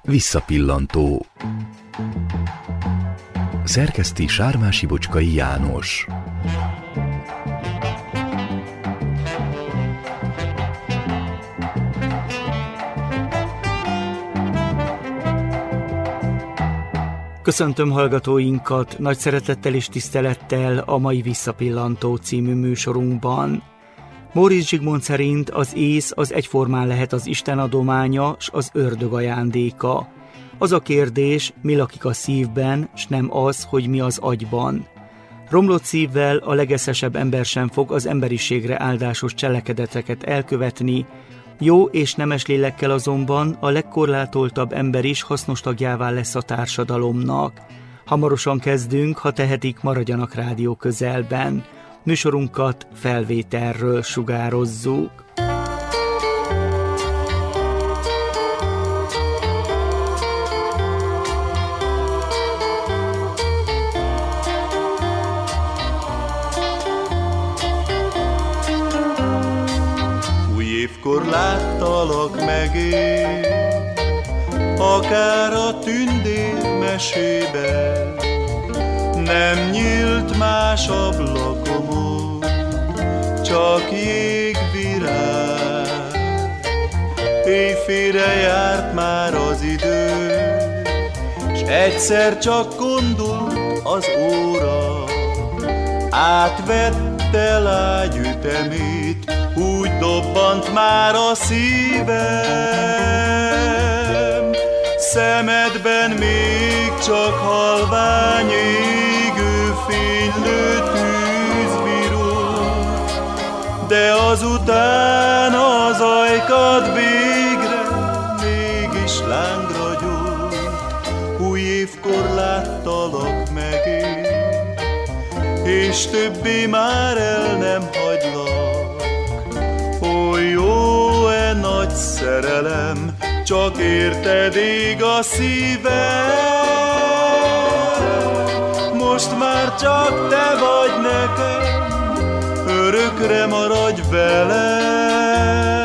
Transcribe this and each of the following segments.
Visszapillantó. Szerkeszti Sármási Bocskai János. Köszöntöm hallgatóinkat nagy szeretettel és tisztelettel a mai Visszapillantó című műsorunkban. Móricz Zsigmond szerint az ész az egyformán lehet az Isten adománya s az ördög ajándéka. Az a kérdés, mi lakik a szívben, s nem az, hogy mi az agyban. Romlott szívvel a legeszesebb ember sem fog az emberiségre áldásos cselekedeteket elkövetni, jó és nemes lélekkel azonban a legkorlátoltabb ember is hasznos tagjává lesz a társadalomnak. Hamarosan kezdünk, ha tehetik, maradjanak rádió közelben. Műsorunkat felvételről sugározzuk. Évkor láttalak megint, akár a tündér mesében, nem nyílt más ablakomon, csak jégvirág. Éjfélre járt már az idő, s egyszer csak gondolt az óra, átvette lágy ütemét, úgy dobbant már a szívem. Szemedben még csak halvány égő fénylő tűzbíró, de azután az ajkad végre mégis lángra gyújt. Új évkor láttalak megint, és többé már el nem hagylak. Ó, jó-e nagy szerelem, csak érted ég a szívem. Most már csak te vagy nekem, örökre maradj velem.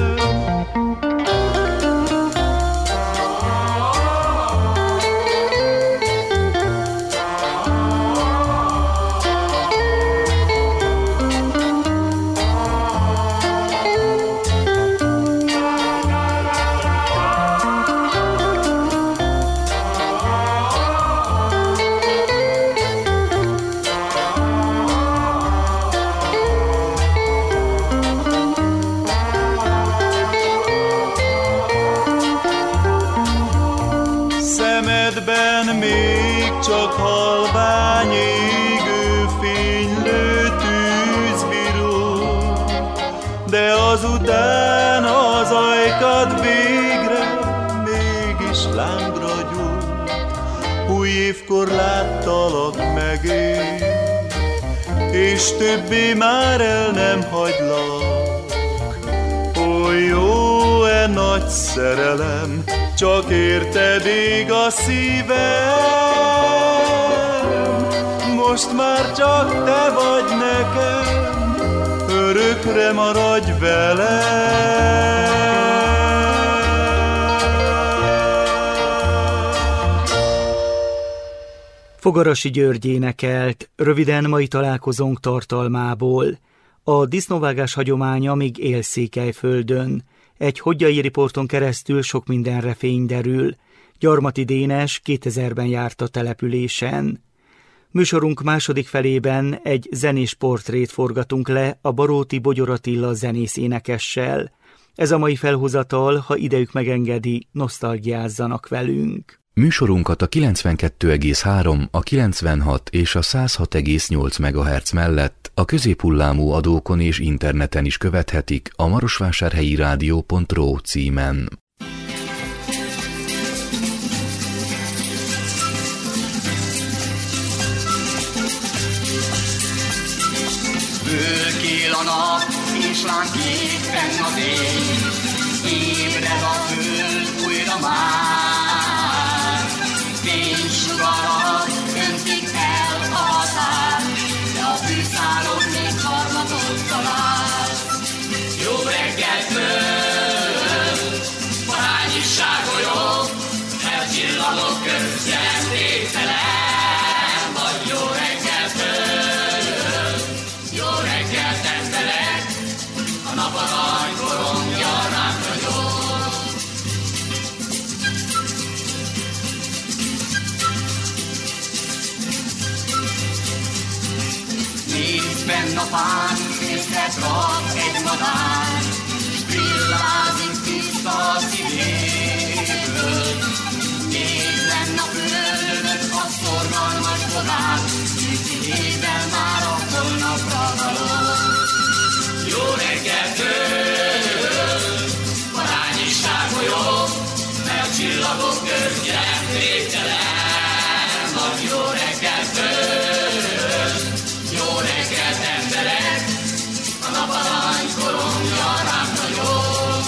Szemedben még csak halvány égő fénylő tűzbíró, de azután az ajkad végre mégis lángra gyújt. Új évkor láttalak megint, és többé már el nem hagylak. Ó, jó-e nagy szerelem, csak érted ég a szívem. Most már csak te vagy nekem, örökre maradj velem. Fogarasi György énekelt, röviden mai találkozónk tartalmából. A disznóvágás hagyománya még él Székelyföldön. Egy hodjai riporton keresztül sok mindenre fény derül. Gyarmati Dénes 2000-ben járt a településen. Műsorunk második felében egy zenés portrét forgatunk le a Baróti Bogyor Attila zenész énekessel. Ez a mai felhozatal, ha idejük megengedi, nosztalgiázzanak velünk. Műsorunkat a 92,3, a 96 és a 106,8 MHz mellett a középhullámú adókon és interneten is követhetik a marosvásárhelyi rádió.ro címen. Fölkél a nap, és lángkékben az ég, ébred a föld újra már. Fénysugarak öntik el a határ, de a fűszálon még harmatot talál. Jó reggelt föld, parányi sárgolyó, nap arany korongja ránk ragyog. Nézd benn a fán, észre rak egy madár, s villázik tiszta a szívéből. Nézd benn a földön, a szorgalmas bodár, szívében már a holnapra való. Jó reggel föld, parányi sárgolyog, mert a csillagok közgyem végtelen van. Jó reggel föld, jó reggelt emberek, a nap arany korongja rám ragyog.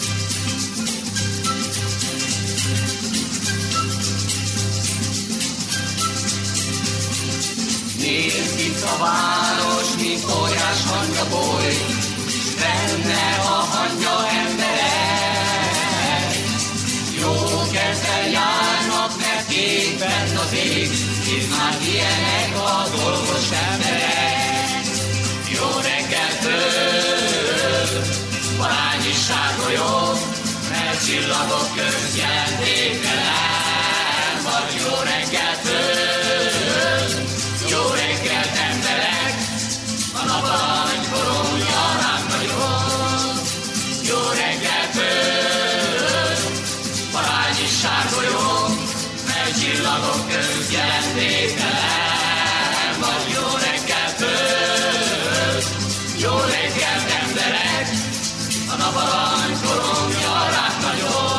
Nézd itt a város, mint óriás hangyaboly, s benne a hangya emberek. Jó kedvel járnak, mert éppen az ég, hisz már ilyenek a dolgos emberek. Jó reggel föld, parányi sárgolyog, mert csillagok közt jelentéktelen vagy. Jó reggel föld, jó reggelt emberek, a nap arany korongja rám ragyog. Jó reggel föld, parányi sárgolyog, mert csillagok közt jelentéktelen vagy. Jó reggel föld, jó reggelt emberek, a nap arany korongja rám ragyog.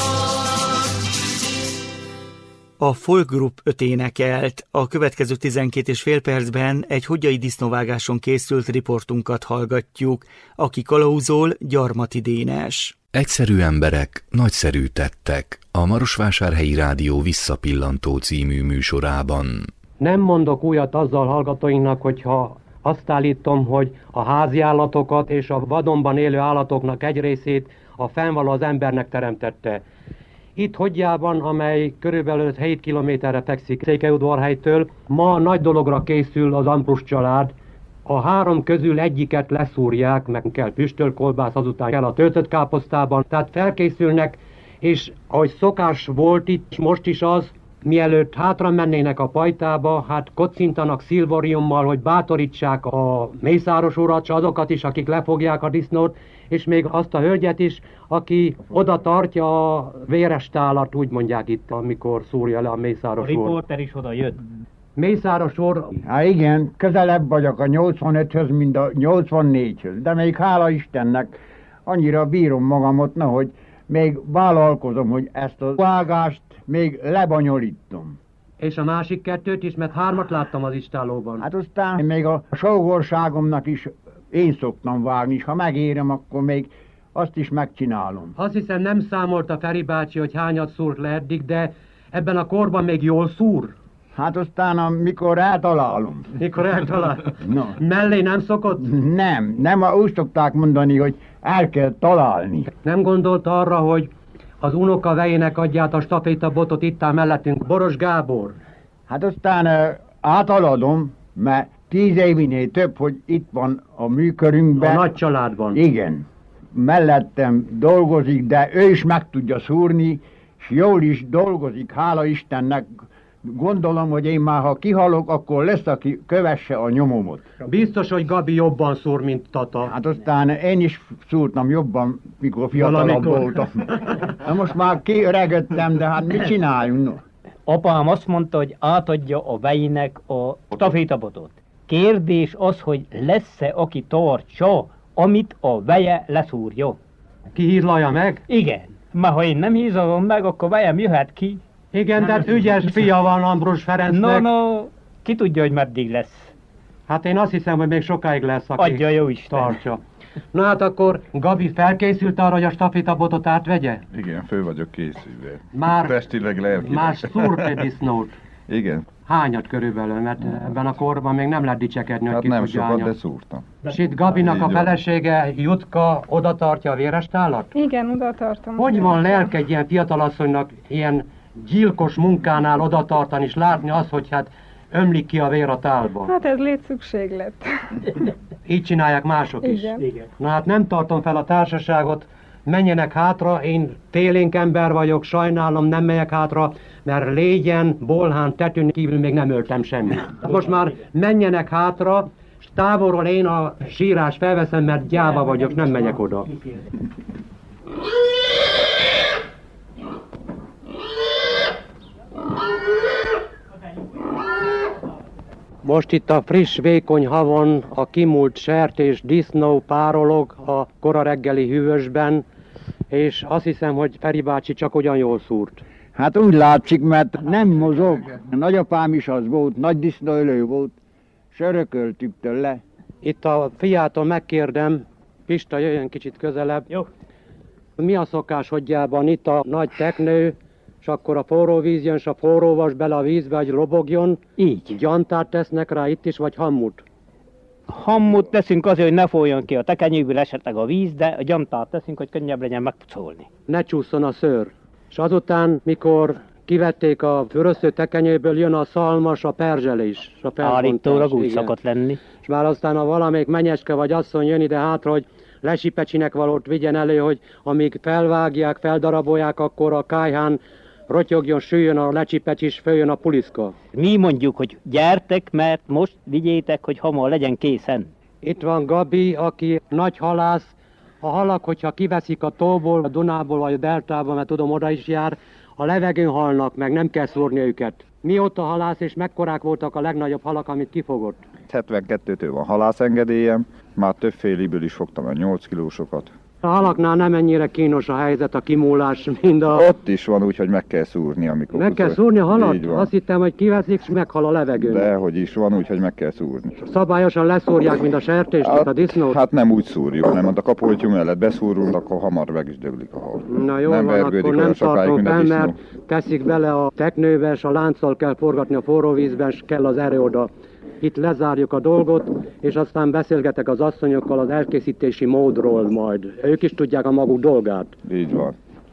A Folk Group 5 énekelt, a következő 12,5 percben egy hogyai disznóvágáson készült riportunkat hallgatjuk, aki kalauzol Gyarmati Dénes. Egyszerű emberek, nagyszerű tettek, a Marosvásárhelyi Rádió Visszapillantó című műsorában. Nem mondok újat azzal hallgatóinknak, hogyha azt állítom, hogy a házi állatokat és a vadonban élő állatoknak egy részét a fennvaló az embernek teremtette. Itt Hogyjában, amely körülbelül 7 kilométerre fekszik Székelyudvarhelytől, ma nagy dologra készül az Ambrus család. A 3 közül egyiket leszúrják, meg kell füstölkolbász, azután kell a töltött káposztában. Tehát felkészülnek, és ahogy szokás volt itt, most is az, mielőtt hátra mennének a pajtába, hát kocintanak szilvoriummal, hogy bátorítsák a mészáros urat, és azokat is, akik lefogják a disznót, és még azt a hölgyet is, aki oda tartja a véres tálat, úgy mondják itt, amikor szúrja le a mészáros úr. A riporter is oda jött. Mészáros úr... Hát igen, közelebb vagyok a 85-höz, mint a 84-höz, de még hála Istennek annyira bírom magamot, hogy még vállalkozom, hogy ezt a vágást még lebonyolítom. És a másik 2 is, mert 3 láttam az istálóban. Hát aztán még a sógorságomnak is én szoktam vágni, és ha megérem, akkor még azt is megcsinálom. Azt hiszem nem számolta Feri bácsi, hogy hányat szúrt le eddig, de ebben a korban még jól szúr. Hát aztán, amikor eltalálom. Mikor eltalál? No. Mellé nem szokott? Nem, úgy szokták mondani, hogy el kell találni. Nem gondolt arra, hogy az unoka vejének adját a stafétabotot itt áll mellettünk, Boros Gábor? Hát aztán átaladom, mert 10 évinél több, hogy itt van a műkörünkben. A nagy családban. Igen. Mellettem dolgozik, de ő is meg tudja szúrni, és jól is dolgozik, hála Istennek. Gondolom, hogy én már, ha kihalok, akkor lesz, aki kövesse a nyomomot. Biztos, hogy Gabi jobban szúr, mint Tata. Hát aztán én is szúrtam jobban, mikor fiatalabb voltam. Na most már kiöregödtem, de hát mit csináljunk? Apám azt mondta, hogy átadja a vejének a stafétabotot. Kérdés az, hogy lesz-e, aki tartsa, amit a veje leszúrja. Ki hízlalja meg? Igen. Mert ha én nem hízlalom meg, akkor vejem jöhet ki. Igen, de ügyes fia van Ambrus Ferencnek. No, ki tudja, hogy meddig lesz. Hát én azt hiszem, hogy még sokáig lesz, aki adja jó Isten. Tartsa. Na hát akkor Gabi felkészült arra, hogy a stafétabotot átvegye? Igen, föl vagyok készülve. Már testileg, lelkileg. Már szúrt egy disznót. Igen. Hányat körülbelül, mert ebben a korban még nem lehet dicsekedni, hogy hát ki nem tudja sokat, hányat. de szúrtam. És itt Gabinak a felesége, Jutka, oda tartja a véres tálat? Igen, oda tartom. Hogy van lelke egy ilyen fiatalasszonynak ilyen gyilkos munkánál oda tartani, és látni azt, hogy hát ömlik ki a vér a tálba? Hát ez létszükséglet. Így csinálják mások is. Igen. Na hát nem tartom fel a társaságot, menjenek hátra, én télénk ember vagyok, sajnálom, nem megyek hátra, mert légyen, bolhán, tetőn kívül még nem öltem semmit. Most már menjenek hátra, és távolról én a sírás felveszem, mert gyáva vagyok, nem megyek oda. Most itt a friss, vékony havon a kimúlt sertés disznó párolog a kora reggeli hűvösben, és azt hiszem, hogy Feri bácsi csak olyan jól szúrt. Hát úgy látszik, mert nem mozog. Nagyapám is az volt, nagy disznóölő volt, sörököltük tőle. Itt a fiától megkérdem, Pista, jöjjön kicsit közelebb. Jó. Mi a szokás hogyjában itt a nagy teknő, és akkor a forró víz jön, és a forró vas bele a vízbe, hogy lobogjon. Így. Gyantát tesznek rá itt is, vagy hammut? Hammut teszünk azért, hogy ne folyjon ki a tekenyőből esetleg a víz, de a gyantát teszünk, hogy könnyebb legyen megpucolni. Ne csúszson a szőr. És azután, mikor kivették a fürösztő tekenyőből, jön a szalmas, a perzselés. Állítólag úgy szokott lenni. És már aztán a valamelyik menyeske vagy asszony jön ide hátra, hogy lesipecsinek valót vigyen elő, hogy amíg felvágják, feldarabolják, akkor a kályhán rotyogjon, süljön a lecsipecsi, és följön a puliszka. Mi mondjuk, hogy gyertek, mert most vigyétek, hogy hamar legyen készen. Itt van Gabi, aki nagy halász. A halak, hogyha kiveszik a tóból, a Dunából vagy a Deltából, mert tudom, oda is jár, a levegőn halnak meg, nem kell szúrni őket. Mióta halász, és mekkorák voltak a legnagyobb halak, amit kifogott? 72-től van halászengedélyem, már többféliből is fogtam el 8 kilósokat. A halaknál nem ennyire kínos a helyzet, a kimúlás, mint a... Ott is van úgy, hogy meg kell szúrni, amikor... Meg kell szúrni a halat? Azt hittem, hogy kiveszik, és meghal a levegőn. Dehogy is van úgy, hogy meg kell szúrni. Szabályosan leszúrják, mint a sertést, mint a disznót? Hát nem úgy szúrjuk, hanem a kapoltyú mellett beszúrunk, akkor hamar meg is döglik a hal. Na jól van, akkor nem tartom fel, mert teszik bele a teknőbe, és a lánccal kell forgatni a forró vízben, és kell az erő oda. Itt lezárjuk a dolgot, és aztán beszélgetek az asszonyokkal az elkészítési módról majd. Ők is tudják a maguk dolgát. Így van.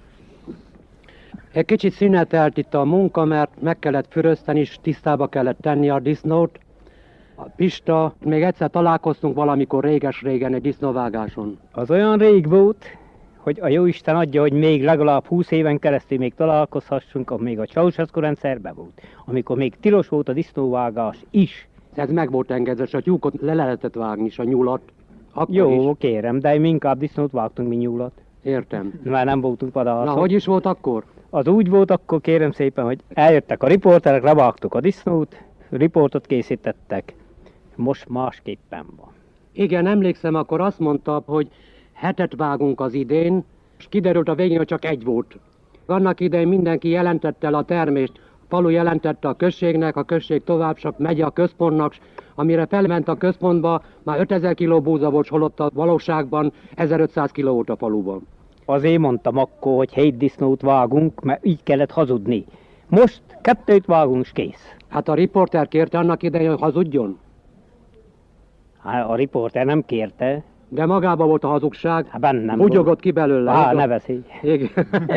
Egy kicsit szünetelt itt a munka, mert meg kellett fürözteni, és tisztába kellett tenni a disznót. A Pista, még egyszer találkoztunk valamikor réges-régen egy disznóvágáson. Az olyan rég volt, hogy a jóisten adja, hogy még legalább 20 éven keresztül még találkozhassunk, amikor még a Ceausescu rendszerben volt, amikor még tilos volt a disznóvágás is. Ez meg volt engedve, és a tyúkot le lehetett vágni, és a nyulat. Jó, is. Kérem, de mi inkább disznót vágtunk, mi nyulat. Értem. Már nem voltunk vadászok. Na, hogy is volt akkor? Az úgy volt akkor, kérem szépen, hogy eljöttek a riporterek, levágtuk a disznót, riportot készítettek. Most másképpen van. Igen, emlékszem, akkor azt mondta, hogy 7 vágunk az idén, és kiderült a végén, hogy csak 1 volt. Annak idején mindenki jelentette el a termést. A falu jelentette a községnek, a község tovább csak megy a központnak, amire felment a központba, már 5000 kiló búza volt, holott a valóságban 1500 kiló volt a faluban. Azért mondtam akkor, hogy 7 disznót vágunk, mert így kellett hazudni. Most 2 vágunk, és kész. Hát a riporter kérte annak idején, hogy hazudjon? Hát a riporter nem kérte. De magában volt a hazugság. Hát bennem bugyogott ki belőle. Ne veszély. Igen.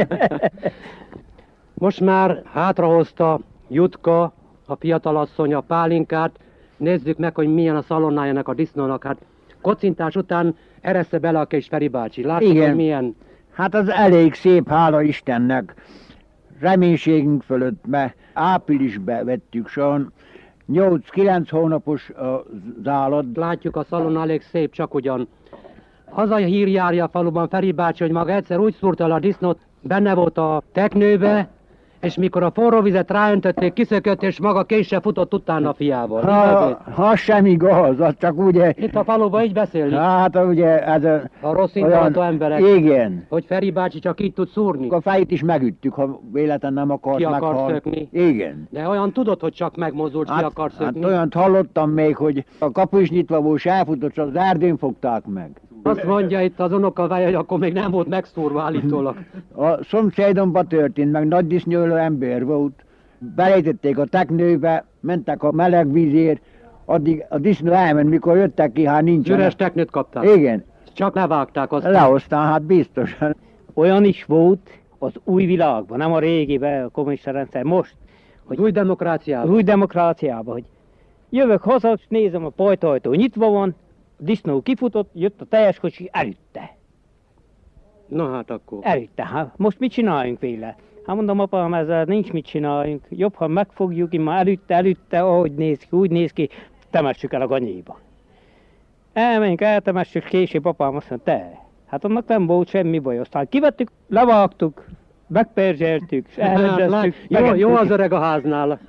Most már hátrahozta Jutka, a fiatalasszony, a pálinkát. Nézzük meg, hogy milyen a szalonnájának a disznónak. Hát kocintás után eressze bele a kis Feri bácsi. Látjuk, hogy milyen. Hát az elég szép, hála Istennek. Reménységünk fölött, mert áprilisbe vettük son. 8-9 hónapos az állat. Látjuk, a szalonna elég szép, csak ugyan. Az a hír járja a faluban Feri bácsi, hogy maga egyszer úgy szúrta el a disznót, benne volt a teknőbe, és mikor a forró vizet ráöntötték, kiszökött, és maga késsel futott utána a fiával. Ha sem igaz, az csak ugye... Itt a faluban így beszélni. Hát ugye ez a rossz indulatú emberek. Igen. Hogy Feri bácsi csak így tud szúrni. A fejét is megüttük, ha véletlen nem akart ki akar meghal. szökni. Igen. De olyan tudod, hogy csak megmozdult, ki akar szökni. Hát olyant hallottam még, hogy a kapu is nyitva volt, és elfutott, csak az erdőn fogták meg. Azt mondja itt az unokavája, hogy akkor még nem volt megszúrva állítólag. A szomszédomban történt, meg nagy disznőlő ember volt. Belejtették a teknőbe, mentek a meleg vízért, addig a disznó elment, mikor jöttek ki, hát nincsen. Üres teknőt kapták? Igen. Csak levágták azt. Lehoztán, hát biztosan. Olyan is volt az új világban, nem a régiben, a kommunista rendszer, most. Hogy új demokráciában? Az új demokráciában, hogy jövök haza, és nézem, a pajtajtó nyitva van, disznó kifutott, jött a teljes kocsi, elütte. Na hát akkor. Elütte, hát most mit csináljunk vele? Hát mondom, apám, ezzel nincs mit csináljunk. Jobb, ha megfogjuk, én már elütte, ahogy néz ki, úgy néz ki, temessük el a ganyéba. Elmenjünk, eltemessük, később apám azt mondta, te. Hát annak nem volt semmi baj. Aztán kivettük, levágtuk, megperzseltük, és elrendeztük. Jó az öreg a háznál.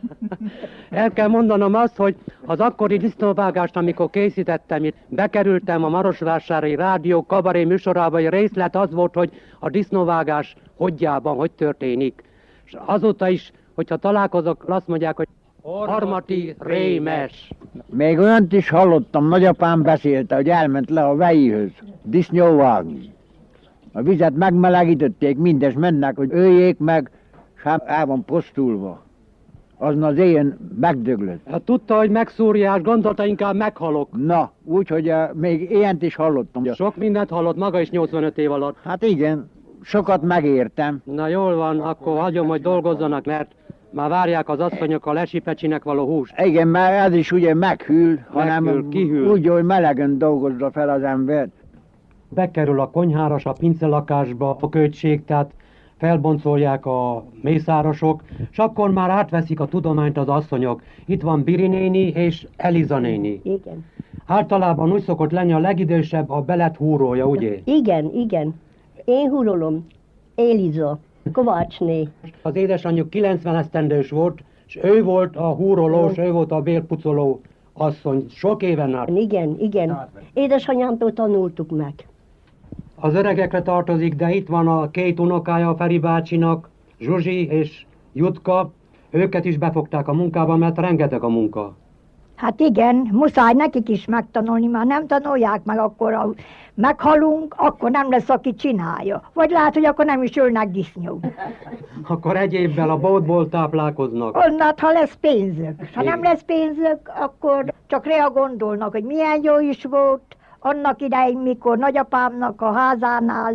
El kell mondanom azt, hogy az akkori disznóvágást, amikor készítettem, itt bekerültem a Marosvásári Rádió kabaré műsorába, egy részlet az volt, hogy a disznóvágás hogyjában, hogy történik. És azóta is, hogyha találkozok, azt mondják, hogy Harmati rémes. Még olyant is hallottam, nagyapám beszélte, hogy elment le a vejihöz, disznó vágni. A vizet megmelegítették, mindes mennek, hogy öljék meg, és hát el van posztulva. Azon az éjjel megdöglött. Hát tudta, hogy megszúrják, gondolta, inkább meghalok. Na, úgyhogy még ilyent is hallottam. Sok mindent hallott maga is 85 év alatt. Hát igen, sokat megértem. Na jól van, akkor hagyom, hogy dolgozzanak, mert már várják az asszonyok a lesipecsinek való húst. Igen, mert ez is ugye meghűl, hanem kihűl. úgy, hogy melegen dolgozza fel az ember. Bekerül a konyhára, a pincelakásba a költség, tehát felboncolják a mészárosok, és akkor már átveszik a tudományt az asszonyok. Itt van Biri néni és Eliza néni. Igen. Általában úgy szokott lenni a legidősebb, a belet húrója, ugye? Igen, igen. Én húrolom. Eliza, Kovácsné. Az édesanyjuk 90 esztendős volt, és ő volt a húrolós, ő volt a bélpucoló asszony. Sok éven át. Igen, igen. Édesanyámtól tanultuk meg. Az öregekre tartozik, de itt van a két unokája a Feri bácsinak, Zsuzsi és Jutka. Őket is befogták a munkába, mert rengeteg a munka. Hát igen, muszáj nekik is megtanulni, mert nem tanulják meg, akkor meghalunk, akkor nem lesz, aki csinálja. Vagy lehet, hogy akkor nem is ülnek disznó. Akkor egy évvel a boltból táplálkoznak. Onnát, ha lesz pénzük. Ha nem lesz pénzük, akkor csak rá gondolnak, hogy milyen jó is volt annak idején, mikor nagyapámnak a házánál,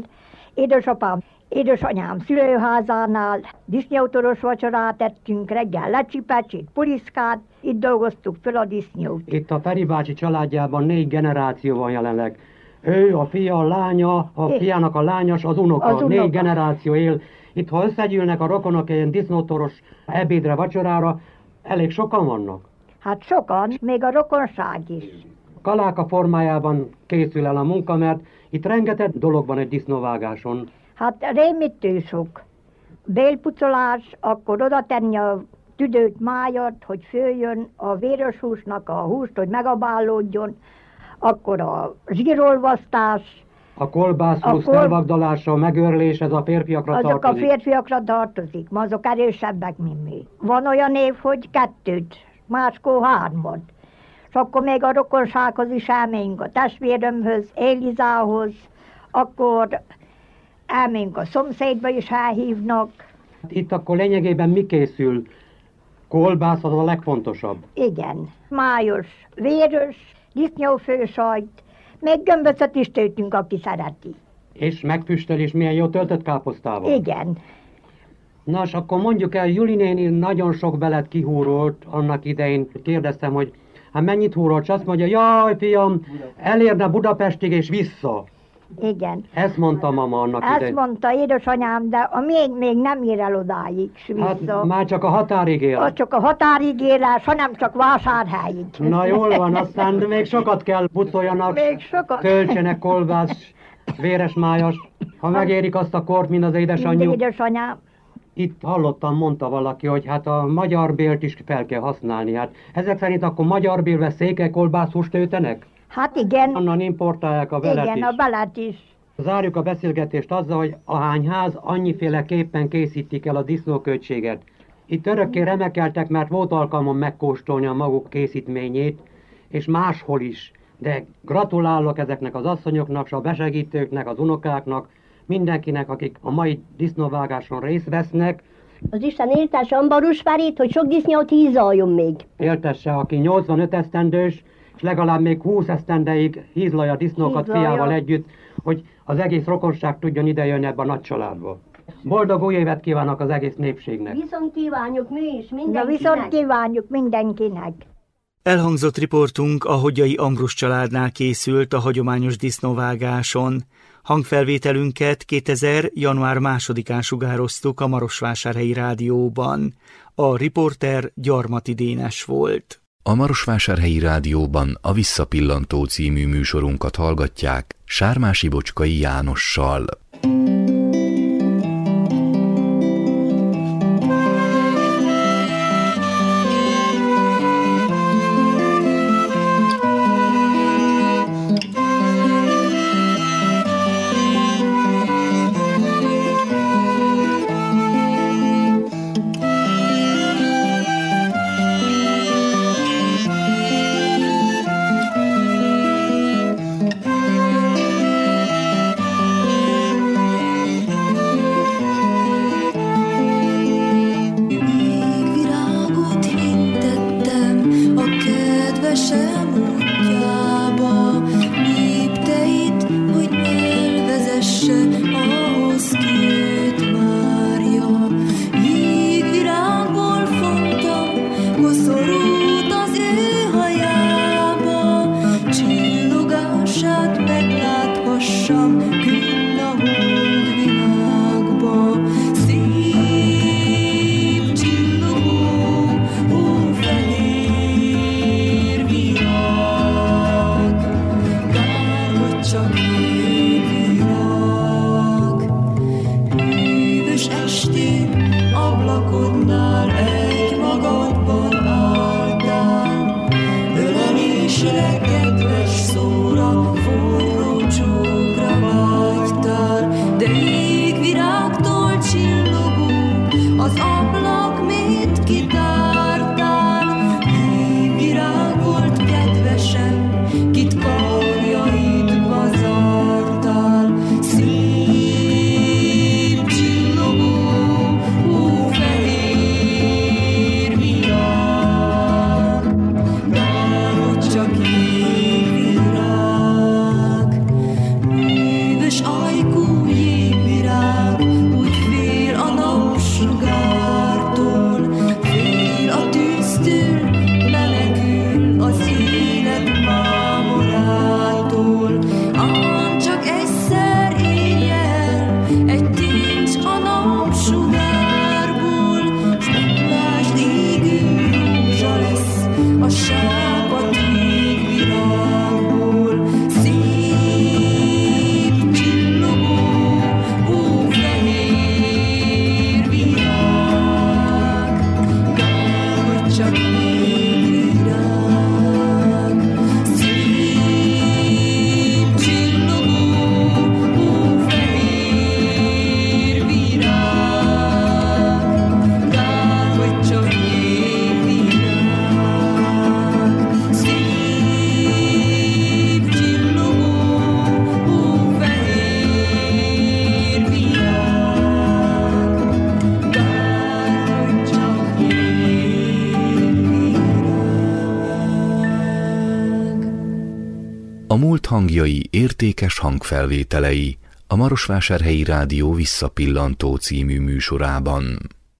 édesanyám szülőházánál disznótoros vacsorát ettünk, reggel lecsipecsét, puliszkát, itt dolgoztuk föl a disznót. Itt a Feri bácsi családjában 4 generáció van jelenleg. Ő, a fia, a lánya, a fiának a lányos, az unoka. 4 generáció él. Itt, ha összegyűlnek a rokonok ilyen disznótoros ebédre, vacsorára, elég sokan vannak. Hát sokan, még a rokonság is. Kaláka formájában készül el a munka, mert itt rengeteg dolog van egy disznóvágáson. Hát rémittő sok. Bélpucolás, akkor oda tenni a tüdőt, májat, hogy följön a véres húsnak a húst, hogy megabálódjon, akkor a zsírolvasztás. A kolbászhúsz elvagdalása, a megőrlés, ez a férfiakra tartozik. Azok a férfiakra tartozik, ma azok erősebbek, mint mi. Van olyan év, hogy 2, máskor 3. És akkor még a rokonsághoz is elmegyünk, a testvérömhöz, Elizához, akkor elmegyünk a szomszédba is elhívnak. Itt akkor lényegében mi készül? Kolbász az a legfontosabb. Igen, májos, véres, disznófősajt, még gömböcöt is töltünk, aki szereti. És megfüstelés milyen jó töltött káposztával. Igen. Nos, akkor mondjuk el, Juli néni nagyon sok belet kihúrolt annak idején. Kérdeztem, hogy hát mennyit húrolt, és azt mondja, jaj fiam, elérne Budapestig és vissza. Igen. Ezt mondta mama annak idején. Ezt mondta édesanyám, de a még nem ér el odáig, s vissza. Hát már csak a határig ér. Az csak a határig érás, hanem csak Vásárhelyig. Na jól van, aztán még sokat kell pucoljanak, még sokat. Töltsenek kolbász, véres májas, ha megérik azt a kort, mint az édesanyjuk. Édesanyám. Itt hallottam, mondta valaki, hogy hát a magyar bélt is fel kell használni. Hát ezek szerint akkor magyar bélve székelykolbászhúst töltenek? Hát igen. Onnan importálják a belet igen, is. a belet is. Zárjuk a beszélgetést azzal, hogy ahány ház annyiféleképpen készítik el a disznóköltséget. Itt örökké remekeltek, mert volt alkalmam megkóstolni a maguk készítményét, és máshol is. De gratulálok ezeknek az asszonyoknak, a besegítőknek, az unokáknak, mindenkinek, akik a mai disznóvágáson részt vesznek. Az Isten éltesse Ambarusvárét, hogy sok disznót hízaljon még. Éltesse, aki 85 esztendős, és legalább még 20 esztendeig hízlalja a disznókat fiával együtt, hogy az egész rokonság tudjon idejönni ebbe a nagy családba. Boldog új évet kívánok az egész népségnek! Viszont kívánjuk mi is mindenkinek! Na viszont kívánjuk mindenkinek! Elhangzott riportunk a Hogyai Ambrus családnál készült a hagyományos disznóvágáson. Hangfelvételünket 2000. január 2-án sugároztuk a Marosvásárhelyi Rádióban. A riporter Gyarmati Dénes volt. A Marosvásárhelyi Rádióban a Visszapillantó című műsorunkat hallgatják Sármási Bocskai Jánossal. A múlt hangjai értékes hangfelvételei a Marosvásárhelyi Rádió Visszapillantó című műsorában.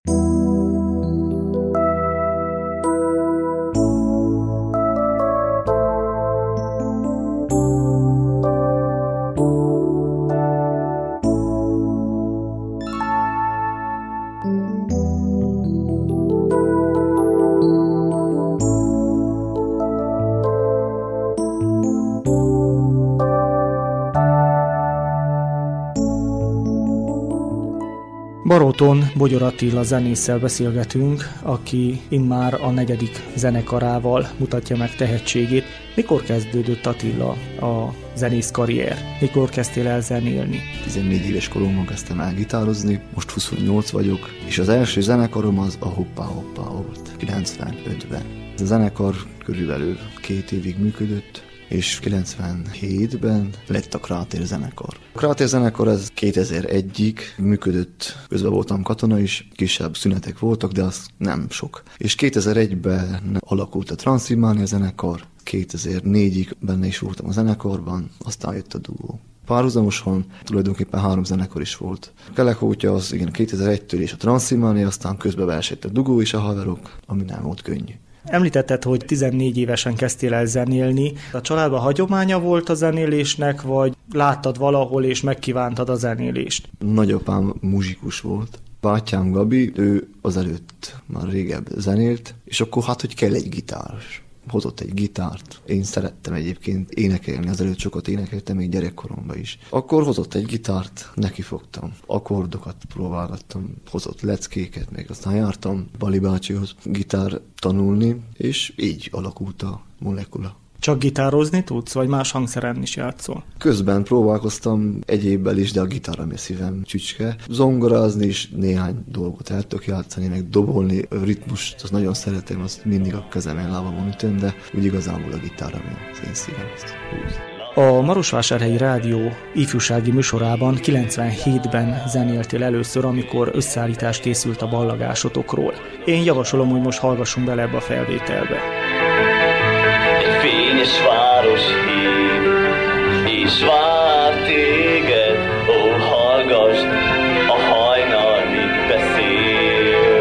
Baróton Bogyor Attila zenésszel beszélgetünk, aki immár a 4. zenekarával mutatja meg tehetségét. Mikor kezdődött, Attila, a zenész karrier? Mikor kezdtél el zenélni? 14 éves koromban kezdtem el gitározni, most 28 vagyok, és az első zenekarom az a Hoppá Hoppá volt, 95-ben. Ez a zenekar körülbelül 2 évig működött, és 97-ben lett a Kráter zenekar. A Kráter zenekar ez 2001-ig működött, közben voltam katona is, kisebb szünetek voltak, de az nem sok. És 2001-ben alakult a Transzilvánia zenekar, 2004-ig benne is voltam a zenekarban, aztán jött a duó. Párhuzamosan tulajdonképpen 3 zenekar is volt. A Kelekótya az igen 2001-től és a Transzilvánia, aztán közben beesett a dugó és a haverok, ami nem volt könnyű. Említetted, hogy 14 évesen kezdtél el zenélni. A családban hagyománya volt a zenélésnek, vagy láttad valahol és megkívántad a zenélést? Nagyapám muzsikus volt. Bátyám Gabi, ő azelőtt már régebb zenélt, és akkor hogy kell egy gitáros. Hozott egy gitárt. Én szerettem egyébként énekelni, azelőtt sokat énekeltem, még gyerekkoromban is. Akkor hozott egy gitárt, nekifogtam. Akkordokat próbálgattam, hozott leckéket, meg aztán jártam Bali bácsihoz gitár tanulni, és így alakult a Molekula. Csak gitározni tudsz, vagy más hangszeren is játszol? Közben próbálkoztam egyébbel is, de a gitár ami a szívem csücske. Zongorázni is néhány dolgot el tudok játszani, meg dobolni, a ritmust, azt nagyon szeretem, azt mindig a kezemen lábamon ütöm, de úgy igazából a gitár, ami az én szívem ezt húz. A Marosvásárhelyi Rádió ifjúsági műsorában 97-ben zenéltél először, amikor összeállítás készült a ballagásotokról. Én javasolom, hogy most hallgassunk bele ebbe a felvételbe. Fényes város hív, és vár téged, ó, hallgasd, a hajnal mit beszél.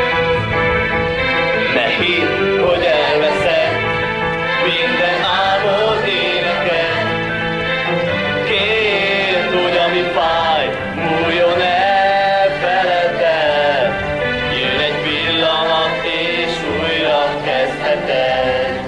Ne hidd, hogy elveszed minden álmod éneket. Kérd, hogy ami fáj, múljon el feled el. Jön egy pillanat, és újra kezdheted.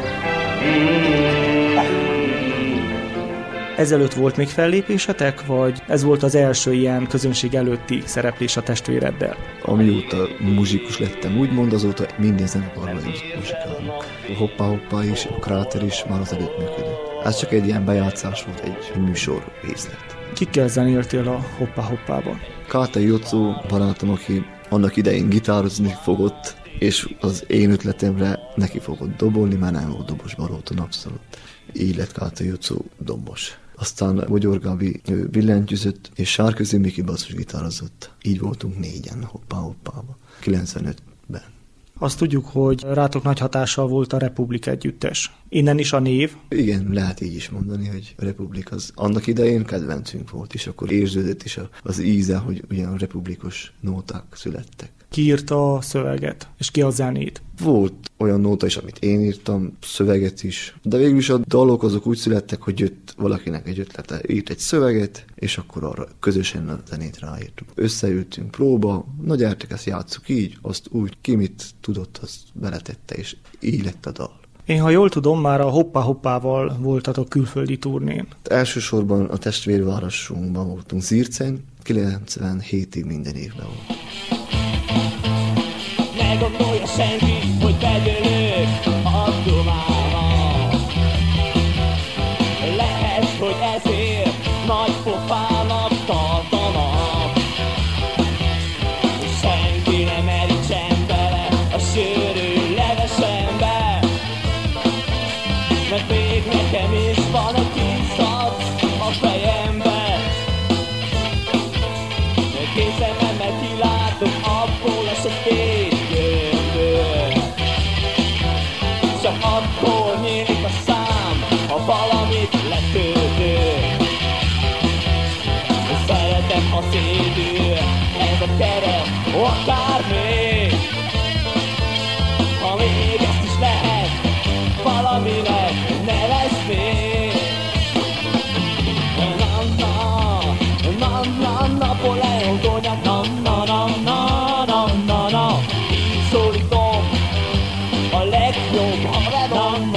Ezelőtt volt még fellépésetek, vagy ez volt az első ilyen közönség előtti szereplés a testvéreddel? Amióta muzsikus lettem, úgymond, azóta minden zenekarban együtt muzsikálunk. A Hoppá is, a Kráter is már azelőtt működött. Ez csak egy ilyen bejátszás volt, egy műsor részlet. Kikkel zenéltél a Hoppá-ban? Kátai Jocó barátom, aki annak idején gitározni fogott, és az én ötletemre neki fogott dobolni, már nem volt dobos baróton abszolút. Így lett Kátai Jocó dombos. Aztán Bogyor Gabi billentyűzött, és Sárközi Miki basszusgitározott. Így voltunk négyen Hoppá-ba, 95-ben. Azt tudjuk, hogy rátok nagy hatással volt a Republik együttes. Innen is a név? Igen, lehet így is mondani, hogy a Republik az annak idején kedvencünk volt, és akkor érződött is az íze, hogy ugyan republikos nóták születtek. Ki írta a szöveget, és ki a zenét? Volt olyan nóta is, amit én írtam, szöveget is, de végül is a dalok azok úgy születtek, hogy jött valakinek egy ötlete, írt egy szöveget, és akkor arra közösen a zenét ráírtuk. Összeültünk próba, na gyertek, ezt játsszuk így, azt úgy, ki mit tudott, azt beletette, és így lett a dal. Én, ha jól tudom, már a Hoppá-val voltatok külföldi turnén. Elsősorban a testvérvárosunkban voltunk, Zircen, 97-ig minden évben volt. Ne gondolja senki, hogy bedőlök a dumával. Lehet, hogy ezért nagy pofának tartanak. Senki nem merítsen bele a sűrű levesembe, mert még nekem is van egy kis harc a fejembe. Kézememmel kilátok abból a sötét gömböt. Csak akkor nyílik a szám, ha valamit letöltök. Szeretem a szédő, ez a terep, akármi. Ha még ezt is lehet valaminek nevezni. Napoleon Gonyak, na. Így szólítom a legjobb haverom,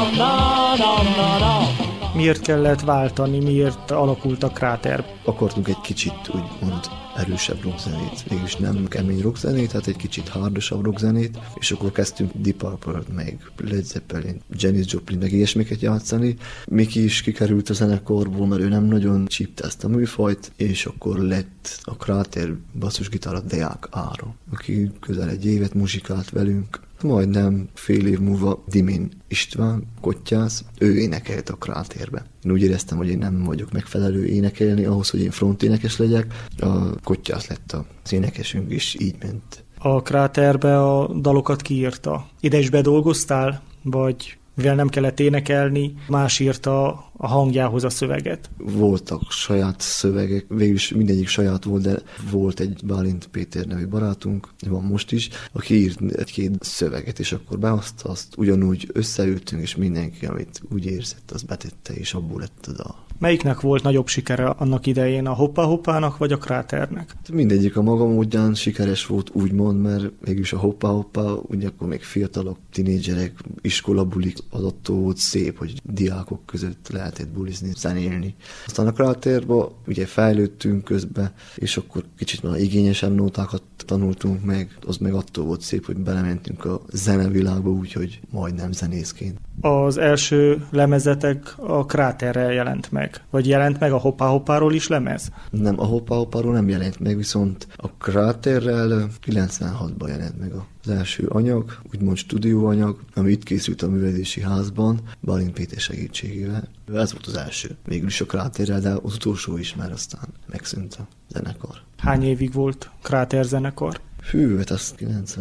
na. Miért kellett váltani, miért alakult a Kráter? Akartunk egy kicsit úgymond erősebb rockzenét, végülis nem kemény rockzenét, hát egy kicsit hardosabb rockzenét, és akkor kezdtünk Deep Purple, meg Led Zeppelin, Janis Joplin, meg ilyesmiket játszani. Miki is kikerült a zenekarból, mert ő nem nagyon csípte ezt a műfajt, és akkor lett a Kráter basszusgitára Deák Áron, aki közel egy évet muzsikált velünk. Majdnem fél év múlva Dimin István, kottyász, ő énekelt a Kráterbe. Én úgy éreztem, hogy én nem vagyok megfelelő énekelni ahhoz, hogy én fronténekes legyek. A kottyász lett az énekesünk, és így ment. A Kráterbe a dalokat kiírta? Ide is bedolgoztál? Vagy mivel nem kellett énekelni, más írta a hangjához a szöveget? Voltak saját szövegek, végülis mindegyik saját volt, de volt egy Bálint Péter nevű barátunk, van most is, aki írt egy-két szöveget, és akkor behozta azt, ugyanúgy összeültünk, és mindenki, amit úgy érzett, az betette, és abból lett a dal. Melyiknek volt nagyobb sikere annak idején, a Hoppá Hoppának vagy a Kráternek? Mindegyik a maga módján sikeres volt, úgymond, mert mégis a Hoppá Hoppá, ugye akkor még fiatalok, tinédzserek, iskolabulik, az attól volt szép, hogy diákok között lehetett bulizni, zenélni. Aztán a Kráterba ugye fejlődtünk közben, és akkor kicsit már igényesebb nótákat tanultunk meg, az meg attól volt szép, hogy belementünk a zenevilágba úgy, hogy majdnem zenészként. Az első lemezetek a Kráterrel jelent meg? Vagy jelent meg a Hoppá Hoppáról is lemez? Nem, a Hoppá Hoppáról nem jelent meg, viszont a Kráterrel 96-ban jelent meg az első anyag, úgymond stúdióanyag, ami itt készült a művelési házban, Bálint Péter segítségével. Ez volt az első. Végül is a Kráterrel, de az utolsó is már aztán megszűnt a zenekar. Hány évig volt Kráter zenekar? Hű, hát az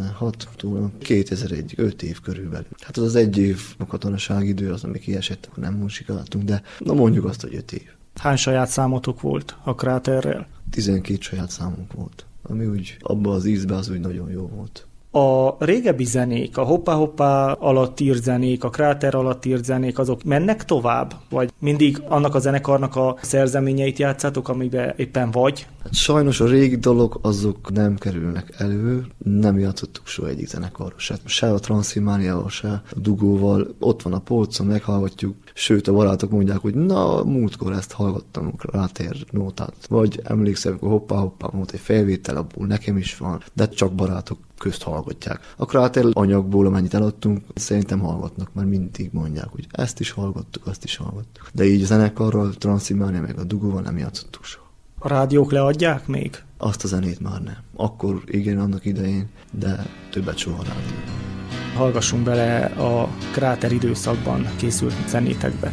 96-tól 2001, 5 év körülbelül. Hát az egy év a katonaság idő, az, ami kiesett, akkor nem muzsikáltunk, de na mondjuk azt, hogy 5 év. Hány saját számotok volt a Kráterrel? 12 saját számunk volt, ami úgy abban az ízben az úgy nagyon jó volt. A régebbi zenék, a Hoppá Hoppá alatt írt zenék, a Kráter alatt írt zenék, azok mennek tovább? Vagy mindig annak a zenekarnak a szerzeményeit játszátok, amiben éppen vagy? Hát sajnos a régi dalok azok nem kerülnek elő, nem játszottuk soha egyik zenekarról se a Transzilvániával, se a Dugóval. Ott van a polcon, meghallgatjuk, sőt a barátok mondják, hogy na, múltkor ezt hallgattam, a Kráter nótát. Vagy emlékszem, hogy Hoppá Hoppá volt egy felvétel, abból nekem is van, de csak barátok közt hallgatják. A Kráter anyagból, amennyit eladtunk, szerintem hallgatnak, mert mindig mondják, hogy ezt is hallgattuk, azt is hallgattuk. De így a zenekarral, Transzilvánia meg a Dugóval nem játszottuk soha. A rádiók leadják még? Azt a zenét már nem. Akkor igen, annak idején, de többet soha rádió. Hallgassunk bele a Kráter időszakban készült zenétekbe.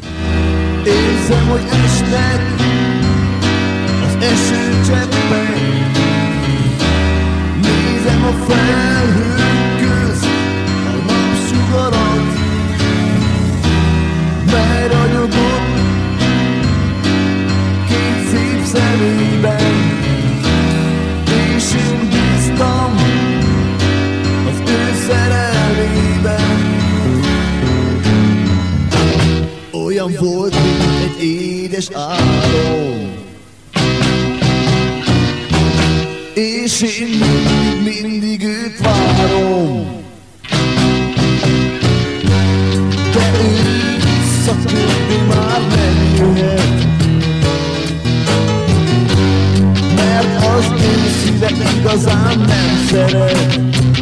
Érzem, hogy esnek az esőcseppek, nézem a felhők közt a napsugarat, beragyogott két szép szemében, és én bíztam az ő szerelmében. Olyan volt, mint egy édes álom, és én mindig őt várom, de ő visszatérni már nem jöhet, mert az én szívem igazán nem szeret.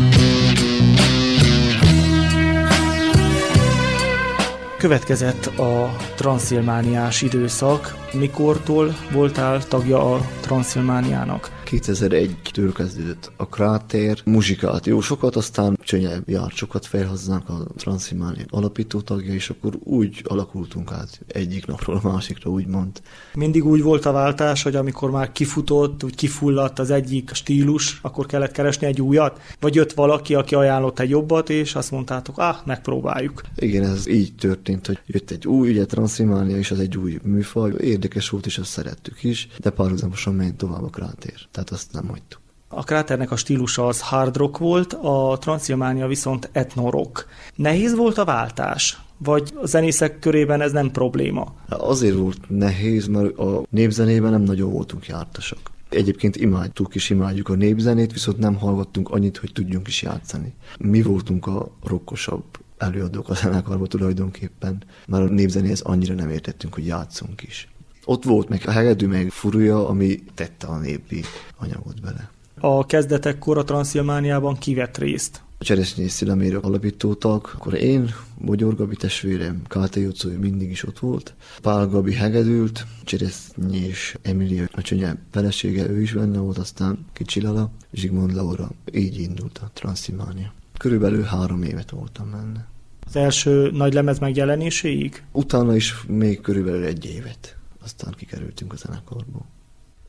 Következett a transzilvániás időszak. Mikortól voltál tagja a Transzilvániának? 2001-től kezdődött a Kráter, muzsikált jó sokat, aztán Csönyel járt sokat felhozzánk a Transzilvánia alapító tagja, és akkor úgy alakultunk át egyik napról a másikra, úgymond. Mindig úgy volt a váltás, hogy amikor már kifutott, úgy kifulladt az egyik stílus, akkor kellett keresni egy újat? Vagy jött valaki, aki ajánlott egy jobbat, és azt mondtátok, megpróbáljuk. Igen, ez így történt, hogy jött egy új, ugye Transzilvánia, és az egy új műfaj, érdekes volt, és azt szerettük is, de párhuzamosan ment tovább a Kráter, tehát azt nem hagytuk. A Kráternek a stílusa az hard rock volt, a Transzilvánia viszont etno-rock. Nehéz volt a váltás? Vagy a zenészek körében ez nem probléma? Azért volt nehéz, mert a népzenében nem nagyon voltunk jártasak. Egyébként imádjuk a népzenét, viszont nem hallgattunk annyit, hogy tudjunk is játszani. Mi voltunk a rockosabb előadók a zenekarban tulajdonképpen, mert a népzenéhez annyira nem értettünk, hogy játszunk is. Ott volt meg a hegedű, meg furúja, ami tette a népi anyagot bele. A kezdetekkor a Transzilvániában ki vett részt? A Cseresnyés Szilamér alapítótag, akkor én, Bogyór Gabi testvérem, Káté Jocó, mindig is ott volt. Pál Gabi hegedült, Cseresnyés Emília, a Csönyel felesége, ő is benne volt, aztán Kicsi Lala, Zsigmond Laura. Így indult a Transzilvánia. Körülbelül 3 évet voltam benne. Az első nagy lemez megjelenéséig? Utána is még körülbelül 1 évet. Aztán kikerültünk a zenekarból.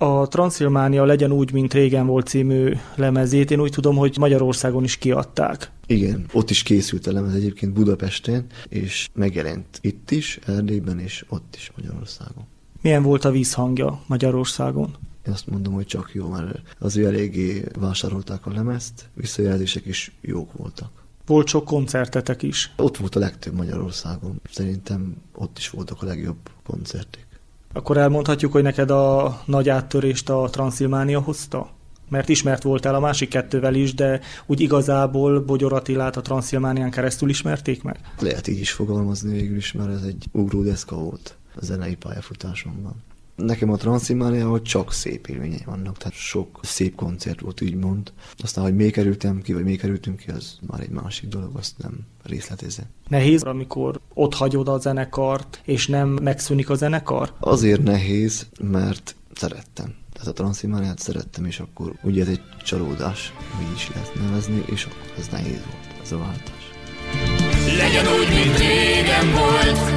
A Transzilvánia legyen úgy, mint régen volt című lemezét, én úgy tudom, hogy Magyarországon is kiadták. Igen, ott is készült a lemez egyébként Budapesten, és megjelent itt is, Erdélyben, és ott is Magyarországon. Milyen volt a vízhangja Magyarországon? Én azt mondom, hogy csak jó, mert azért eléggé vásárolták a lemezt, visszajelzések is jók voltak. Volt sok koncertetek is. Ott volt a legtöbb Magyarországon. Szerintem ott is voltak a legjobb koncertek. Akkor elmondhatjuk, hogy neked a nagy áttörést a Transzilvánia hozta? Mert ismert voltál a másik kettővel is, de úgy igazából Bogyor Attilát a Transzilvánián keresztül ismerték meg? Lehet így is fogalmazni végül is, mert ez egy ugródeszka volt a zenei pályafutásomban. Nekem a Transzilvániával csak szép élményei vannak, tehát sok szép koncert volt, úgymond. Aztán, hogy még kerültem ki, vagy még kerültünk ki, az már egy másik dolog, azt nem részletezem. Nehéz, amikor ott hagyod a zenekart, és nem megszűnik a zenekar? Azért nehéz, mert szerettem. Tehát a Transzilvániát szerettem, és akkor ugye ez egy csalódás, hogy is lehet nevezni, és akkor ez nehéz volt, ez a váltás. Legyen úgy, mint régen volt,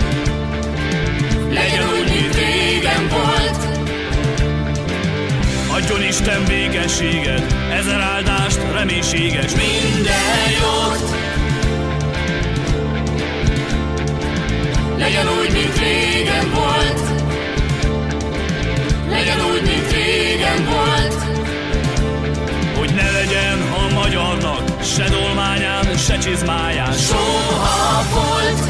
legyen úgy, mint régen volt. Adjon Isten békességet, ezer áldást, reménységes minden jót. Legyen úgy, mint régen volt, legyen úgy, mint régen volt. Hogy ne legyen a magyarnak se dolmányán, se csizmáján soha volt.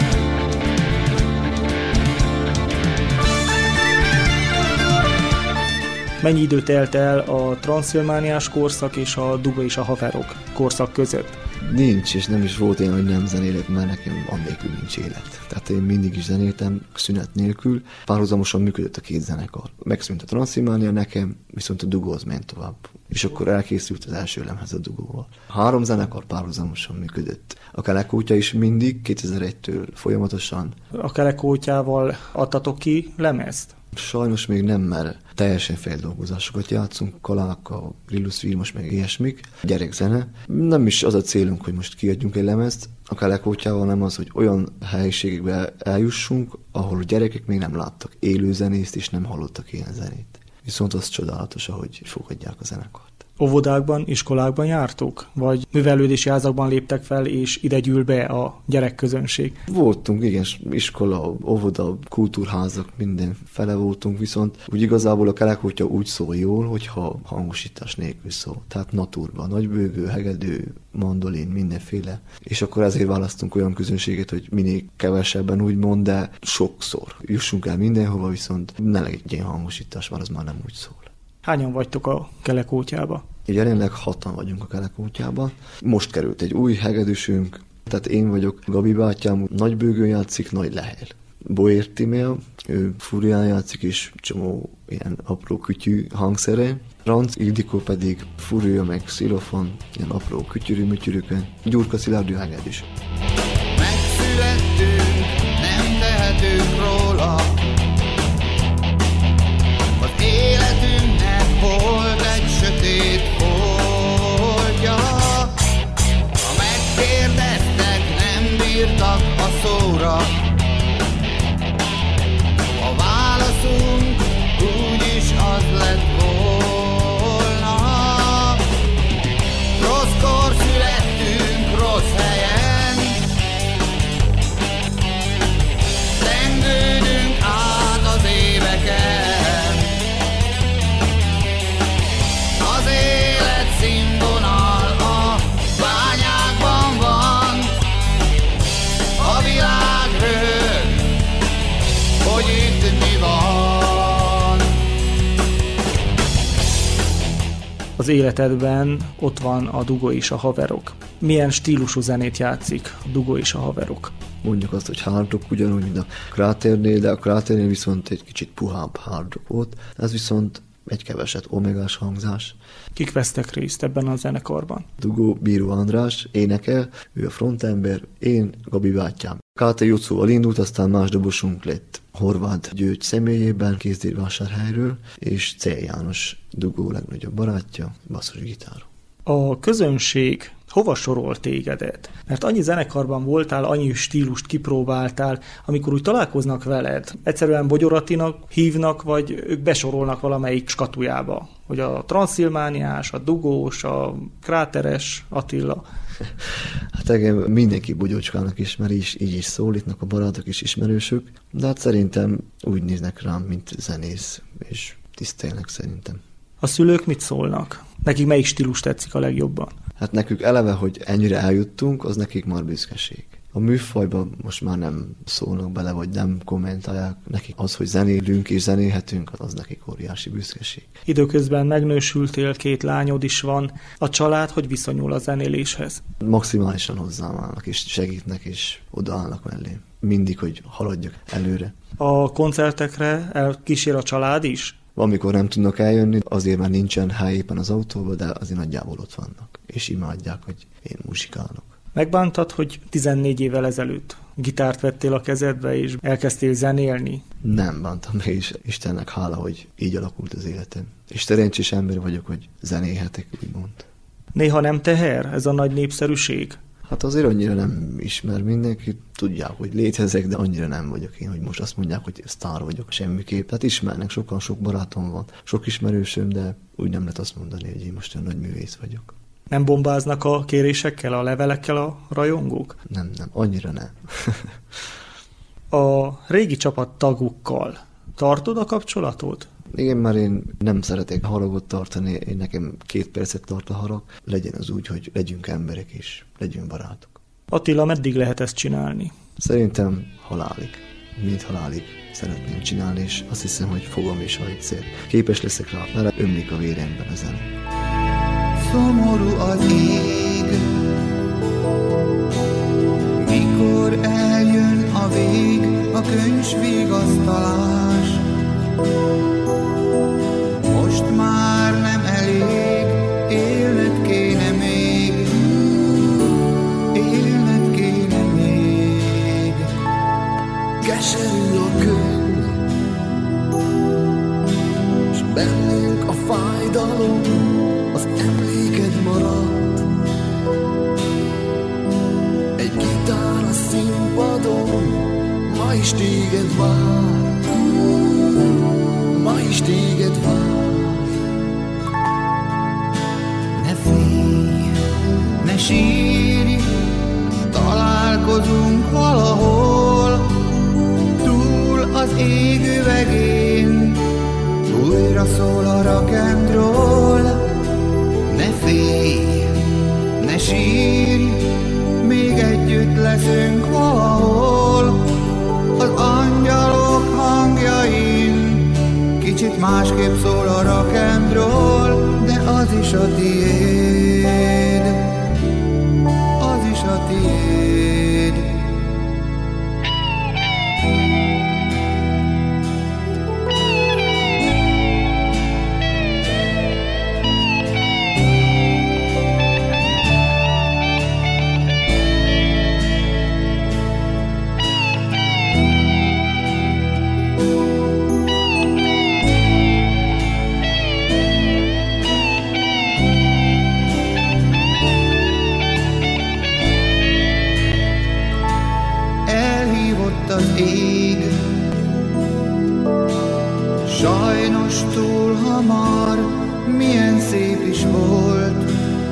Mennyi idő telt el a transzilvániás korszak és a Duga és a haverok korszak között? Nincs, és nem is volt ilyen, hogy nem zenélek, mert nekem annélkül nincs élet. Tehát én mindig is zenéltem, szünet nélkül. Párhuzamosan működött a két zenekar. Megszűnt a Transzilvánia nekem, viszont a Dugóhoz ment tovább. És akkor elkészült az első lemez a Dugóval. 3 zenekar párhuzamosan működött. A Kelekótya is mindig, 2001-től folyamatosan. A Kelekótyával adtatok ki lemezt? Sajnos még nem, mert teljesen feldolgozásokat játszunk, Kaláka, Grillus Vilmos, meg ilyesmik, gyerekzene. Nem is az a célunk, hogy most kiadjunk egy lemezt a Kelekótyával, nem az, hogy olyan helyiségekbe eljussunk, ahol a gyerekek még nem láttak élő zenészt, és nem hallottak ilyen zenét. Viszont az csodálatos, ahogy fogadják a zenekart. Óvodákban, iskolákban jártok? Vagy művelődési házakban léptek fel, és ide gyűl be a gyerekközönség? Voltunk, igen, iskola, óvoda, kultúrházak, mindenfele voltunk, viszont úgy igazából a Kelekótya úgy szól jól, hogyha hangosítás nélkül szól. Tehát naturban, nagybőgő, hegedű, mandolin, mindenféle. És akkor ezért választunk olyan közönséget, hogy minél kevesebben úgymond, de sokszor jussunk el mindenhova, viszont ne legyen hangosítás, mert az már nem úgy szól. Hányan vagytok a Kelekótyába? Jelenleg 6-an vagyunk a Kelekótyában. Most került egy új hegedűsünk, tehát én vagyok, Gabi bátyám nagybőgőn játszik, Nagy Lehel. Boér Tímea, ő furián játszik, és csomó ilyen apró kütyű hangszere. Franc Ildikó pedig furja meg xilofon, ilyen apró kütyürű-mütyürükön. Gyurka Szilárd hegedűs. Megszülettünk, nem tehetünk róla. Az életünknek volt egy sötét holdja. Ha megkérdeztek, nem bírtak a szóra. A válaszunk úgyis az lett volna. Rosszkor születtünk, rossz helyen. Tengődünk át az éveken. Az élet színvonal a bányákban van. A világ röhög, hogy itt mi van. Az életedben ott van a Dugó és a haverok. Milyen stílusú zenét játszik a Dugó és a haverok? Mondjuk azt, hogy hard rock, ugyanúgy, mint a Kráternél, de a Kráternél viszont egy kicsit puhább hard rock volt. Ez viszont egy keveset omegás hangzás. Kik vesztek részt ebben a zenekarban? Dugó Bíró András énekel, ő a frontember, én Gabi bátyám. Káte Jocóval indult, aztán más dobosunk lett Horváth György személyében, Kézdérvásárhelyről, és C. János, Dugó legnagyobb barátja, basszusgitáron. A közönség hova sorol tégedet? Mert annyi zenekarban voltál, annyi stílust kipróbáltál, amikor úgy találkoznak veled, egyszerűen Bogyoratinak hívnak, vagy ők besorolnak valamelyik skatujába, hogy a transzilvániás, a dugós, a kráteres Attila. Hát engem mindenki Bogyócskának ismeri, így is szólítnak a barátok és ismerősök, de hát szerintem úgy néznek rám, mint zenész, és tisztelnek szerintem. A szülők mit szólnak? Nekik melyik stílus tetszik a legjobban? Hát nekük eleve, hogy ennyire eljuttunk, az nekik már büszkeség. A műfajban most már nem szólnak bele, vagy nem kommentálják. Nekik az, hogy zenélünk és zenélhetünk, az nekik óriási büszkeség. Időközben megnősültél, 2 lányod is van. A család hogy viszonyul a zenéléshez? Maximálisan hozzám állnak, és segítnek, és odaállnak mellé. Mindig, hogy haladjak előre. A koncertekre elkísér a család is? Amikor nem tudnak eljönni, azért már nincsen hely éppen az autóban, de azért nagyjából ott vannak. És imádják, hogy én muzsikálok. Megbántad, hogy 14 évvel ezelőtt gitárt vettél a kezedbe, és elkezdtél zenélni? Nem bántam meg, és Istennek hála, hogy így alakult az életem. És szerencsés ember vagyok, hogy zenélhetek, úgymond. Néha nem teher ez a nagy népszerűség? Hát azért annyira nem ismer mindenki, tudják, hogy létezek, de annyira nem vagyok én, hogy most azt mondják, hogy sztár vagyok semmiképp. Hát ismernek, sokan, sok barátom van, sok ismerősöm, de úgy nem lehet azt mondani, hogy én most olyan nagy művész vagyok. Nem bombáznak a kérésekkel, a levelekkel a rajongók? Nem, annyira nem. A régi csapat tagokkal tartod a kapcsolatot? Igen, mert én nem szeretek haragot tartani, én nekem 2 percet tart a harag. Legyen az úgy, hogy legyünk emberek és legyünk barátok. Attila, meddig lehet ezt csinálni? Szerintem halálig. Mind halálig szeretném csinálni, és azt hiszem, hogy fogom is, ha egyszer képes leszek rá, mert ömlik a véremben a zene. Szomorú az ég, mikor eljön a vég, a könnys vigasztalás. Most már nem elég, élned kéne még, élned kéne még. Keserű a könny, s bennünk a fájdalom, az emléked maradt. Egy gitár a színpadon, ma is téged vár, ma is téged vár. Ne félj, ne sírj, találkozunk valahol, túl az ég üvegén, újra szól a rock and roll. Ne félj, ne sírj, még együtt leszünk valahol, az angyalok hangjain. Kicsit másképp szól a rock and roll, de az is a tiéd, az is a tiéd. Az ég, sajnos túl hamar, milyen szép is volt,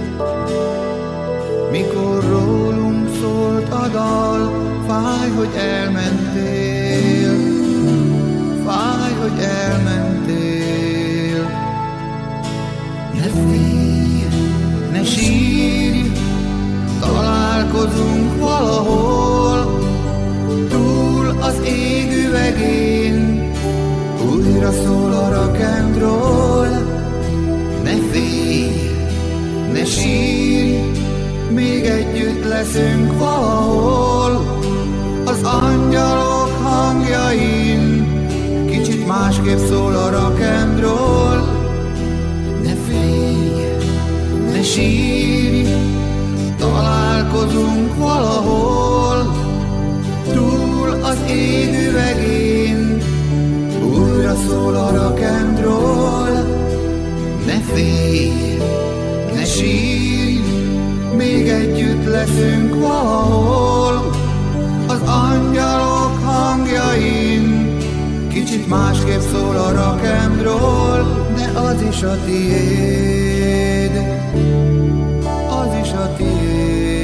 mikor rólunk szólt a dal. Fáj, hogy elmentél, fáj, hogy elmentél. Ne félj, ne sírj, találkozunk valahol, az ég üvegén, újra szól a rock and roll. Ne félj, ne sírj, még együtt leszünk valahol, az angyalok hangjain. Kicsit másképp szól a rock and roll. Ne félj, ne sírj, találkozunk valahol, túl az ég üvegén, újra szól a rock and roll. Ne félj, ne sírj, még még együtt leszünk valahol, az angyalok hangjain. Kicsit másképp szól a rock and roll, de az is a tiéd, az is a tiéd.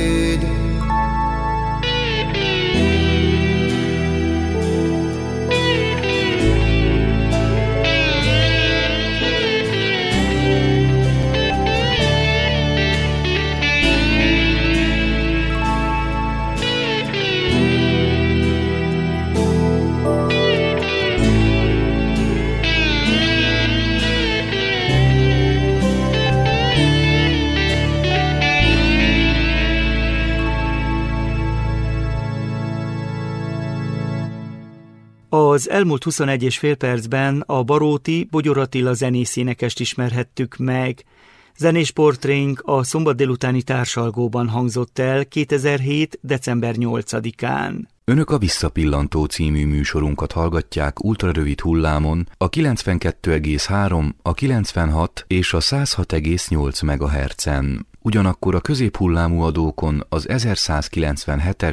Az elmúlt 21 és fél percben a Baróti Bogyor Attila zenész-énekest ismerhettük meg. Zenés portrénk a szombat délutáni társalgóban hangzott el 2007. december 8-án. Önök a Visszapillantó című műsorunkat hallgatják ultrarövid hullámon a 92,3, a 96 és a 106,8 MHz-en. Ugyanakkor a középhullámú adókon az 1197-es,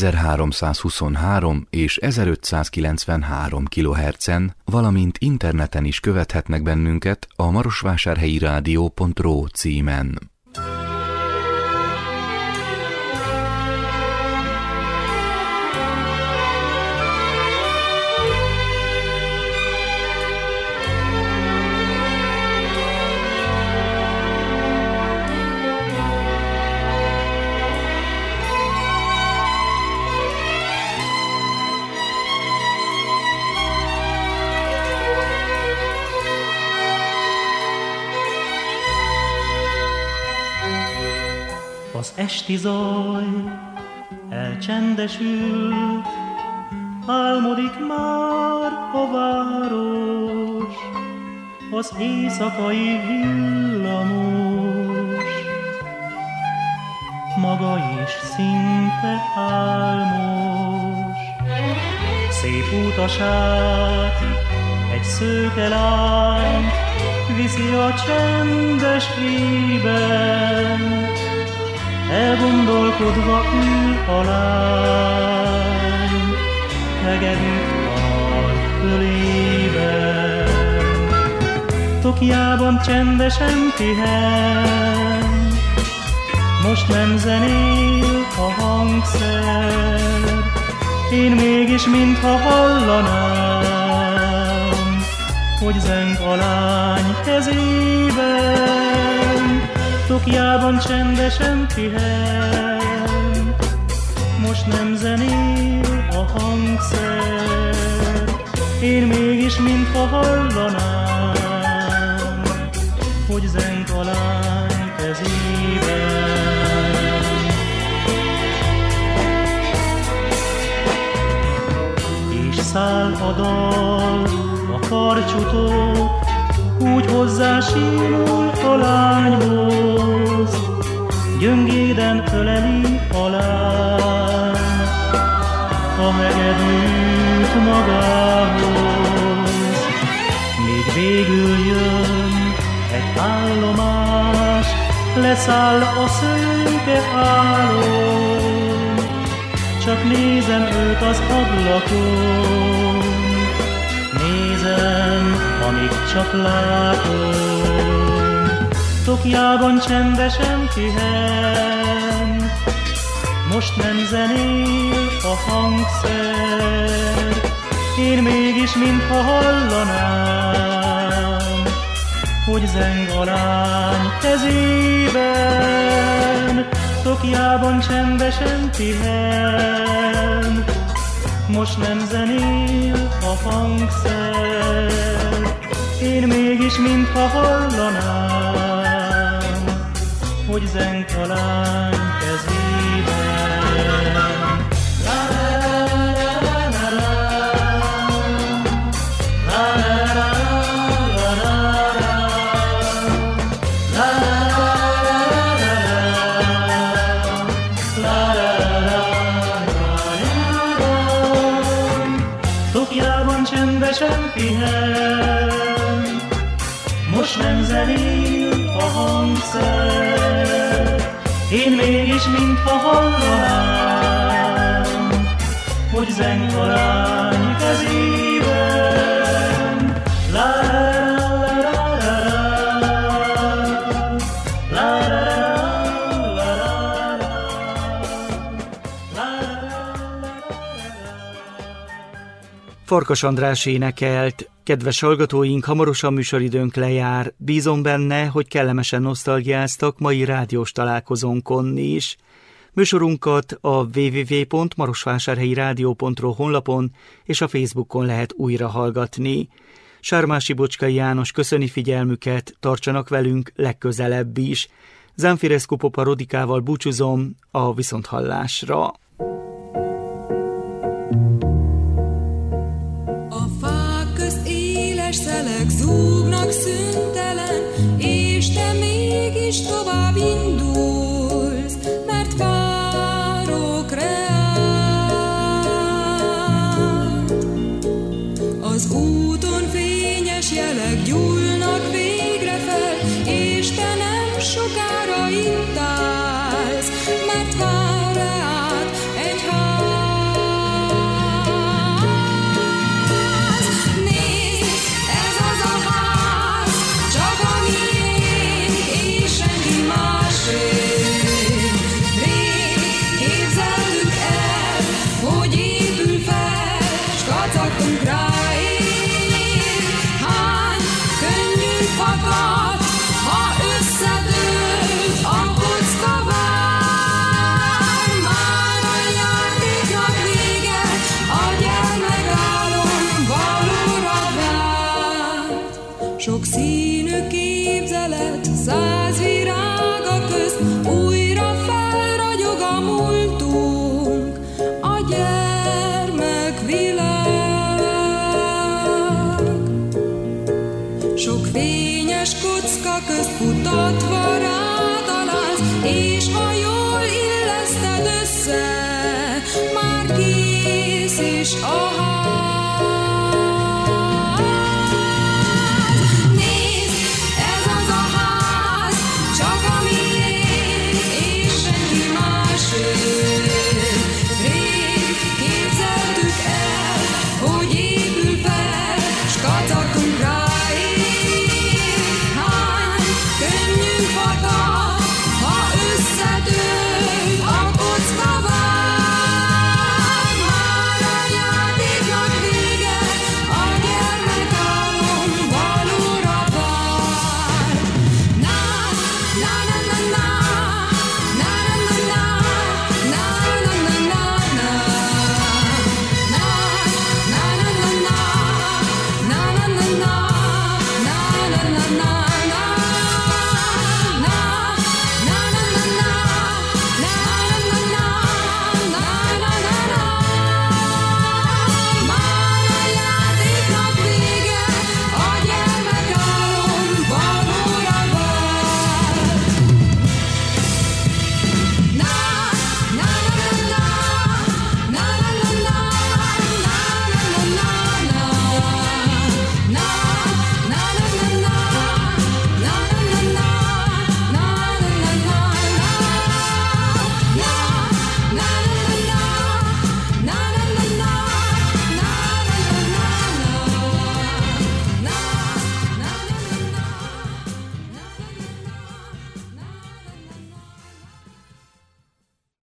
1323 és 1593 kHz-en, valamint interneten is követhetnek bennünket a marosvásárhelyi rádió.ro címen. Az esti zaj elcsendesült, álmodik már a város, az éjszakai villamos, maga is szinte álmos. Szép utasát egy szőke lány viszi a csendes ében, elgondolkodva ül a lány, hegedűt tart ölében. Tokjában csendesen pihen, most nem zenél a hangszer, én mégis mintha hallanám, hogy zeng a lány kezében. Tokjában csendesen pihen, most nem zenél a hangszer, én mégis mintha hallanám, hogy zeng a lány kezében. És száll a dal a karcsutó, úgy hozzá sínul a lányhoz, gyöngéden öleli a lány a hegedűt magához. Még végül jön egy állomás, leszáll a szőke álom, csak nézem őt az ablakon, nézem, amíg csak látom. Tokjában csendesen pihen, most nem zenél a hangszer, én mégis mintha hallanám, hogy zeng a lány kezében. Tokjában csendesen pihen, most nem zenél a hangszer, én mégis mintha hallanám, hogy zeng a lány kezében. Csendesen pihen, most nem zenél a hangszer, én mégis mintha hallanám, hogy zeng a lány kezében. Farkas András énekelt. Kedves hallgatóink, hamarosan műsoridőnk lejár. Bízom benne, hogy kellemesen nosztalgiáztak mai rádiós találkozónkon is. Műsorunkat a www.marosvásárhelyi-rádió.ro honlapon és a Facebookon lehet újra hallgatni. Sármási Bocskai János köszöni figyelmüket, tartsanak velünk legközelebb is. Zamfirescu Popa Rodikával búcsúzom, a viszonthallásra. Szelek zúgnak szüntelen, és te mégis tovább indulsz, mert várok reád. Az úton fényes jelek gyúlnak végre fel, és te nem sokára itt állsz, mert vár reád egy ház. Sok színű képzelet, 100 virága közt újra felragyog a múltunk, a gyermekvilág. Sok fényes kocka közt futatva rátalálsz, és ha jól illeszted össze, már kész is a